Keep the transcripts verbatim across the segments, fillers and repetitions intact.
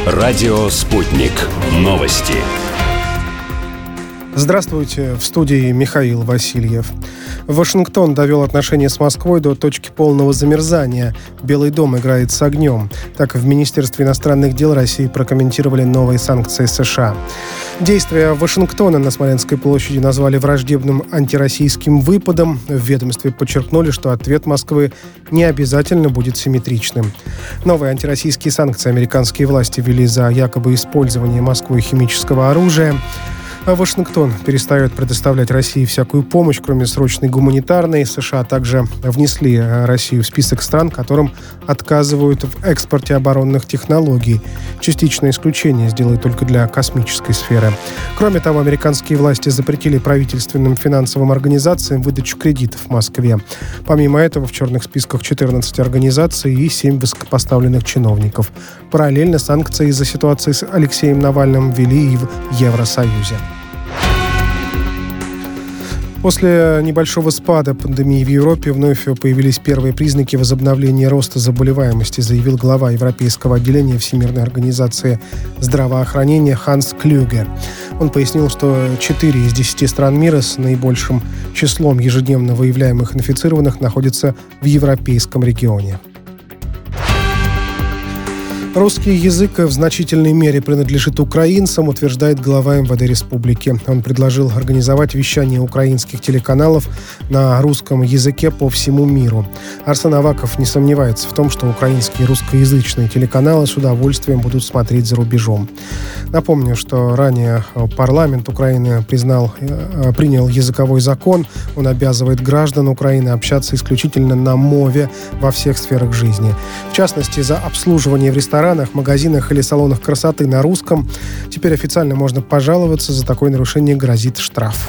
Радио «Спутник». Новости. Здравствуйте, в студии Михаил Васильев. Вашингтон довел отношения с Москвой до точки полного замерзания. Белый дом играет с огнем. Так в Министерстве иностранных дел России прокомментировали новые санкции США. Действия Вашингтона на Смоленской площади назвали враждебным антироссийским выпадом. В ведомстве подчеркнули, что ответ Москвы не обязательно будет симметричным. Новые антироссийские санкции американские власти ввели за якобы использование Москвой химического оружия. А Вашингтон перестает предоставлять России всякую помощь, кроме срочной гуманитарной. США также внесли Россию в список стран, которым отказывают в экспорте оборонных технологий. Частичное исключение сделают только для космической сферы. Кроме того, американские власти запретили правительственным финансовым организациям выдачу кредитов в Москве. Помимо этого, в черных списках четырнадцать организаций и семь высокопоставленных чиновников. Параллельно санкции из-за ситуации с Алексеем Навальным ввели и в Евросоюзе. После небольшого спада пандемии в Европе вновь появились первые признаки возобновления роста заболеваемости, заявил глава Европейского отделения Всемирной организации здравоохранения Ханс Клюге. Он пояснил, что четыре из десяти стран мира с наибольшим числом ежедневно выявляемых инфицированных находятся в европейском регионе. Русский язык в значительной мере принадлежит украинцам, утверждает глава эм вэ дэ республики. Он предложил организовать вещание украинских телеканалов на русском языке по всему миру. Арсен Аваков не сомневается в том, что украинские русскоязычные телеканалы с удовольствием будут смотреть за рубежом. Напомню, что ранее парламент Украины признал, принял языковой закон. Он обязывает граждан Украины общаться исключительно на мове во всех сферах жизни. В частности, за обслуживание в ресторанах, магазинах или салонах красоты на русском. Теперь официально можно пожаловаться, за такое нарушение грозит штраф.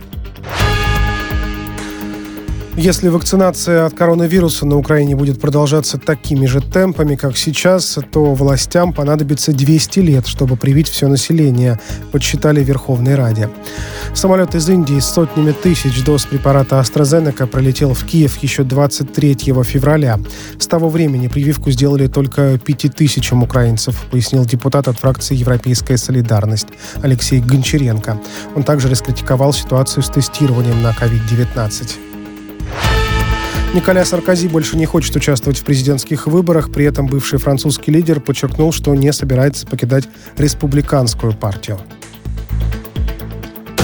Если вакцинация от коронавируса на Украине будет продолжаться такими же темпами, как сейчас, то властям понадобится двести лет, чтобы привить все население, подсчитали в Верховной Раде. Самолет из Индии с сотнями тысяч доз препарата AstraZeneca пролетел в Киев еще двадцать третьего февраля. С того времени прививку сделали только пяти тысячам украинцев, пояснил депутат от фракции «Европейская солидарность» Алексей Гончаренко. Он также раскритиковал ситуацию с тестированием на ковид девятнадцать. Николя Саркози больше не хочет участвовать в президентских выборах. При этом бывший французский лидер подчеркнул, что не собирается покидать республиканскую партию.